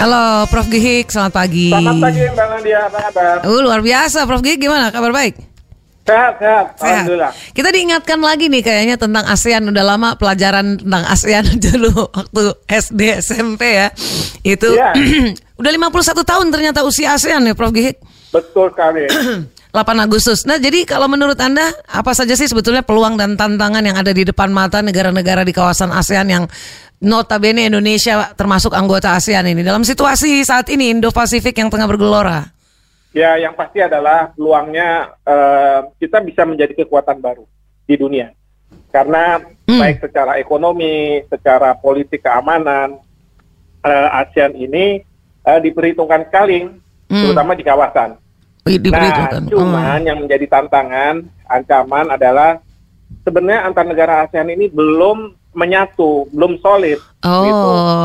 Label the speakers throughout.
Speaker 1: Halo Prof Gihik, selamat pagi.
Speaker 2: Selamat pagi Mbak Nadia, apa kabar?
Speaker 1: Luar biasa, Prof Gihik gimana? Kabar baik?
Speaker 2: Sehat. Alhamdulillah.
Speaker 1: Kita diingatkan lagi nih kayaknya tentang ASEAN. Udah lama pelajaran tentang ASEAN dulu waktu SD, SMP ya. Itu udah 51 tahun ternyata usia ASEAN ya Prof Gihik.
Speaker 2: Betul sekali.
Speaker 1: 8 Agustus. Nah, jadi kalau menurut Anda apa saja sih sebetulnya peluang dan tantangan yang ada di depan mata negara-negara di kawasan ASEAN yang notabene Indonesia termasuk anggota ASEAN ini dalam situasi saat ini Indo-Pasifik yang tengah bergelora?
Speaker 2: Ya, yang pasti adalah peluangnya kita bisa menjadi kekuatan baru di dunia. Karena baik secara ekonomi, secara politik keamanan, ASEAN ini diperhitungkan sekali, terutama di kawasan. Nah, cuman yang menjadi tantangan, ancaman adalah sebenarnya antar negara ASEAN ini belum menyatu, belum solid. Gitu.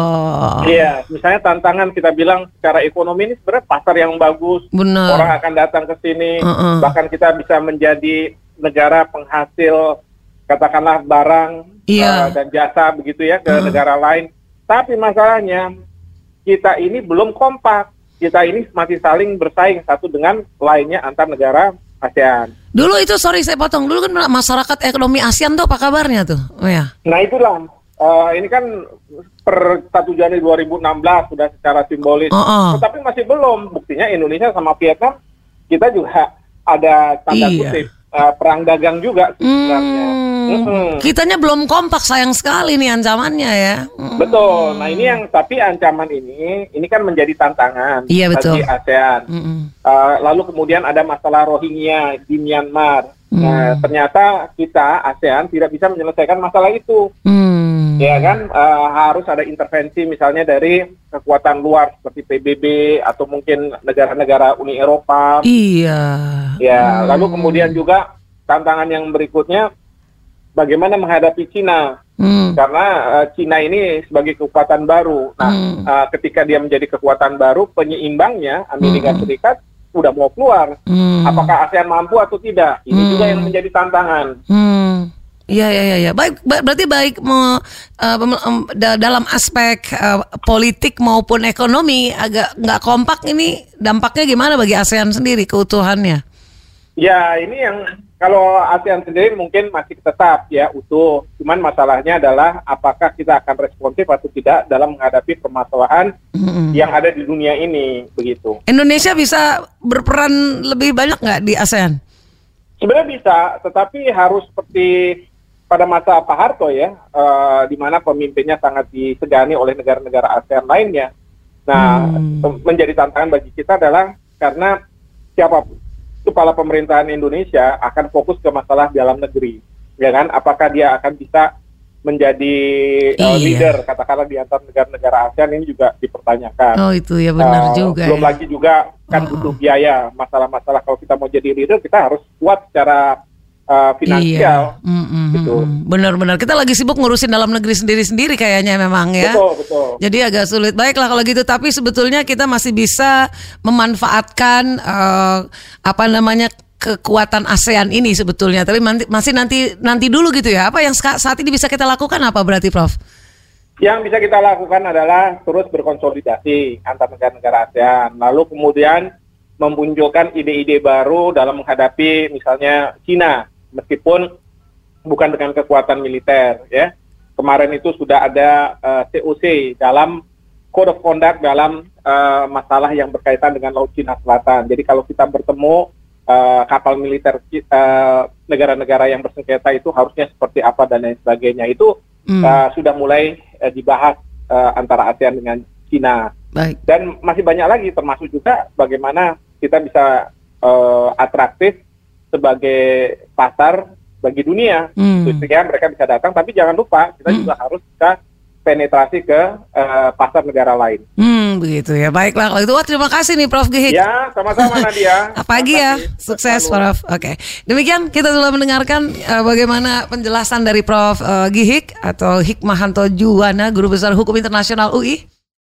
Speaker 2: Iya, misalnya tantangan kita bilang secara ekonomi ini sebenarnya pasar yang bagus, orang akan datang ke sini, bahkan kita bisa menjadi negara penghasil katakanlah barang dan jasa begitu ya ke negara lain. Tapi masalahnya kita ini belum kompak. Kita ini masih saling bersaing satu dengan lainnya antar negara ASEAN. Dulu itu, sorry saya potong, dulu kan masyarakat ekonomi ASEAN tuh apa kabarnya tuh? Nah itulah, ini kan per 1 Januari 2016 sudah secara simbolis, tetapi masih belum. Buktinya Indonesia sama Vietnam, kita juga ada tanda kutip perang dagang juga sebenarnya.
Speaker 1: Kitanya belum kompak, sayang sekali nih ancamannya ya.
Speaker 2: Betul. Nah ini yang tapi ancaman ini kan menjadi tantangan bagi ASEAN. Lalu kemudian ada masalah Rohingya di Myanmar. Nah ternyata kita ASEAN tidak bisa menyelesaikan masalah itu. Ya kan harus ada intervensi misalnya dari kekuatan luar seperti PBB atau mungkin negara-negara Uni Eropa. Ya lalu kemudian juga tantangan yang berikutnya bagaimana menghadapi Cina. Karena Cina ini sebagai kekuatan baru. Nah, ketika dia menjadi kekuatan baru, penyeimbangnya Amerika Serikat udah mau keluar. Apakah ASEAN mampu atau tidak? Ini juga yang menjadi tantangan.
Speaker 1: Iya. Berarti dalam aspek politik maupun ekonomi agak nggak kompak ini, dampaknya gimana bagi ASEAN sendiri keutuhannya?
Speaker 2: Ya, ini yang kalau ASEAN sendiri mungkin masih tetap ya utuh. Cuman masalahnya adalah apakah kita akan responsif atau tidak dalam menghadapi permasalahan yang ada di dunia ini, begitu. Indonesia bisa berperan lebih banyak nggak di ASEAN? Sebenarnya bisa, tetapi harus seperti pada masa Pak Harto ya, di mana pemimpinnya sangat disegani oleh negara-negara ASEAN lainnya. Nah, menjadi tantangan bagi kita adalah karena siapapun kepala pemerintahan Indonesia akan fokus ke masalah dalam negeri, ya kan? Apakah dia akan bisa menjadi leader, katakanlah di antara negara-negara ASEAN ini juga dipertanyakan. Oh itu ya benar juga. Belum lagi juga kan butuh biaya. Masalah-masalah kalau kita mau jadi leader kita harus kuat secara finansial. Gitu. Benar-benar kita lagi sibuk ngurusin dalam negeri sendiri-sendiri kayaknya memang ya. Betul. Jadi agak sulit. Baiklah kalau gitu, tapi sebetulnya kita masih bisa memanfaatkan kekuatan ASEAN ini sebetulnya. Tapi masih nanti dulu gitu ya. Apa yang saat ini bisa kita lakukan apa berarti Prof? Yang bisa kita lakukan adalah terus berkonsolidasi antar negara-negara ASEAN. Lalu kemudian memunculkan ide-ide baru dalam menghadapi misalnya Cina. Meskipun bukan dengan kekuatan militer ya. Kemarin itu sudah ada COC dalam Code of Conduct dalam masalah yang berkaitan dengan Laut Cina Selatan. Jadi kalau kita bertemu kapal militer negara-negara yang bersengketa itu harusnya seperti apa dan lain sebagainya. Itu sudah mulai dibahas antara ASEAN dengan Cina. Baik. Dan masih banyak lagi, termasuk juga bagaimana kita bisa atraktif sebagai pasar bagi dunia, sehingga mereka bisa datang. Tapi jangan lupa kita juga harus bisa penetrasi ke pasar negara lain. Begitu ya. Baiklah kalau itu. Terima kasih nih Prof Gihik. Ya, sama-sama Nadia. Pagi ya. Sukses Prof. Oke. Demikian kita telah mendengarkan bagaimana penjelasan dari Prof Gihik atau Hikmahanto Juwana, Guru Besar Hukum Internasional UI.